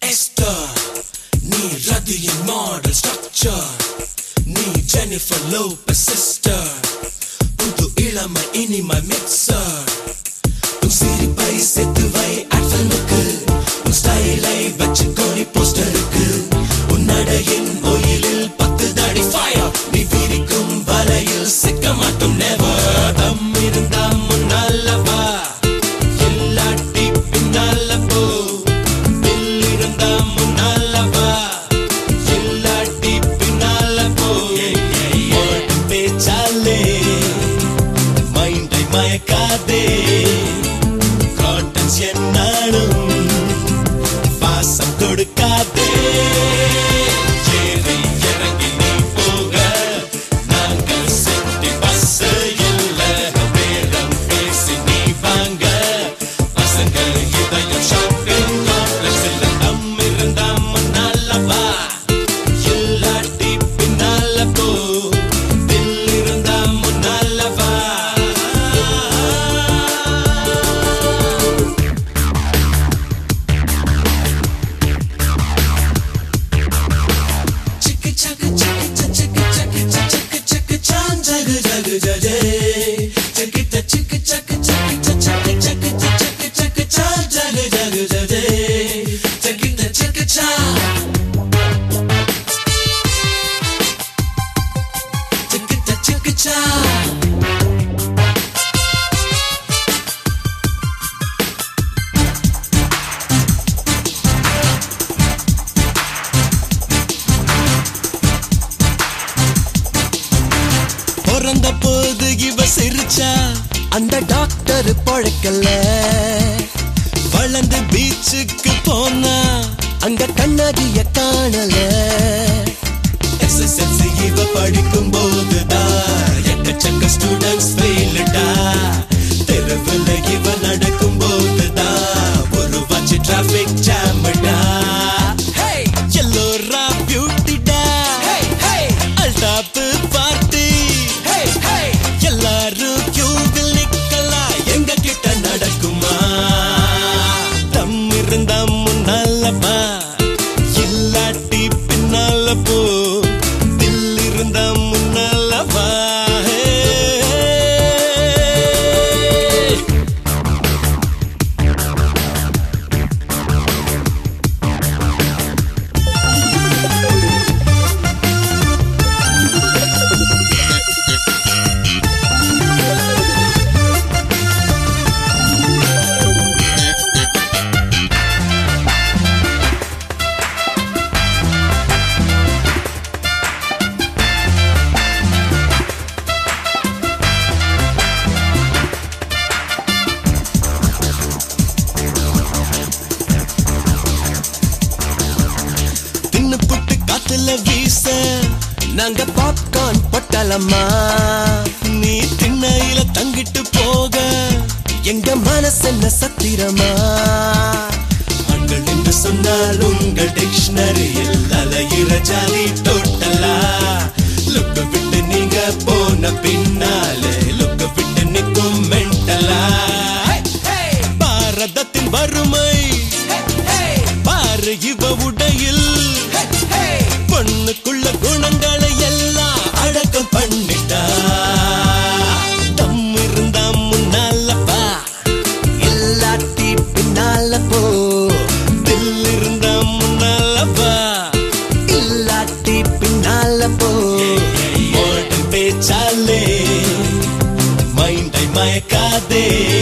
Esther, நீ ரதியின் model structure, நீ ஜெனிஃபர் லோபஸ் சிஸ்டர், புது இளமை இனிமை மிக்சர். உன் சிரிப்பை சேர்த்து வை ஆட்ஃபில்முக்கு, உன் ஸ்டைலை வச்சு கோடி போஸ்டருக்கு, உன் நடையின் ஒயிலில் 10 தடி ஃபயர், நீ விரிக்கும் வலையில் சிக்க மாட்டோம் நெவர். தம் இருந்தா முன்னாலவா, இல்லாட்டி பின்னால போ, தில் இருந்தா முன்னாலவா, இல்லாட்டி பின்னால போ. ஓடும் பேச்சாலே மைண்டை மயக்காதே, காட்டன்ஸ் என்னாலும் பாசம் கொடுக்காதே. ஏறி இறங்கி நீ போக, நாங்கள் சிட்டி பஸ் இல்ல, பேரம் பேசி நீ வாங்க, பசங்க இதயம் ஷாப்பிங் காம்ப்ளெக்ஸ் இல்ல. தம் இருந்தா முன்னாலவா, இல்லாட்டி பின்னால போ, தில் இருந்தா முன்னாலவா. Chicka chaka chicka chicka chicka chicka chicka chan jaga jaga jaga, chicka chicka chaka chicka chicka chicka chicka chicka chan jaga jaga jaga, chicka chicka chan, chicka chicka chan. பிறந்த போது இவ சிரிச்சா அந்த டாக்டர் பொழைக்கல, வளர்ந்து பீச்சுக்கு போனா அங்க கண்ணாடிய காணல. SSLC இவ படிக்கும் போதுதான் எக்கச்சக்க ஸ்டூடெண்ட்ஸ் ஃபெயில்டா, தெருவுல இவ நடக்கும் போதுதான் ஒரு வாட்சி டிராபிக் ஜாம்டா. எல்லோரா பியூட்டிடா, அல்டாப்பு பார்ட்டி, எல்லாரும் கியூவில் நிக்கலாம், எங்க கிட்ட நடக்குமா? தம் இருந்தா முன்னாலவா, இல்லாட்டி பின்னால போ, தில் இருந்தா முன்னாலவா. தின்னு புட்டு காத்துல வீச நாங்க பாப்கார்ன் பொட்டலம்மா, நீ திண்ணையில தங்கிட்டு போக எங்க மனசென்ன சத்திரமா. ஆண்கள் என்று சொன்னால் உங்கள் டிக்ஷனரியில் அலையிற ஜாதி டோட்டலா, லுக்க விட்டு நீங்க போன பின்னாலே லுக்க விட்டு நிற்கும் மென்டலா. பாரதத்தின் வறுமை பாரு இவ உடையில், பொண்ணுக்குள்ள குணங்களை எல்லாம் அடக்கம் பண்ணிட்டா. தம் இருந்தா முன்னாலவா, இல்லாட்டி பின்னால போ, தில் இருந்தா முன்னாலவா, இல்லாட்டி பின்னால போ. ஓடும் பேச்சாலே மைண்டை மயக்காதே,